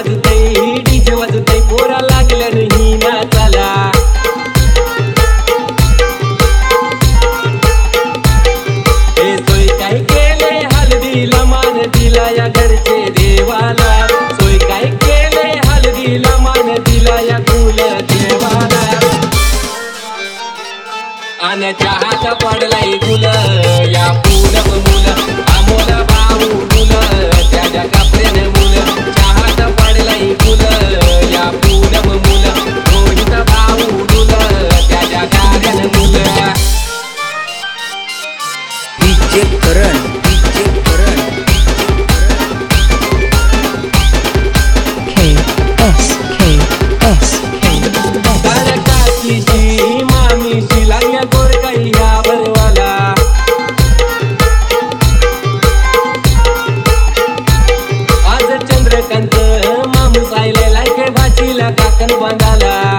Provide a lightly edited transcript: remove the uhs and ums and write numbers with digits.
वाजतय DJ वाजतय पोरा लागल्या नाही नाचाला हे सोय काय केले हळदीला मान दिला या घरचे देवाला सोय काय केले हळदीला मान दिला या कुल देवाला अन चहात पडलाय गुल या पूनम मुल अमोल भाऊ मुल त्याच्या कापऱ्याने मुल चहात पडलाय गुल या पूनम मुल रोहित भाऊ मुल त्याच्या कार्याने मुल डीजे करण काकीची मामीची लागल्या गोरकाई या बरवाला आज चंद्रकांत माणूस आयले लायके भाचीला काकण बांधाला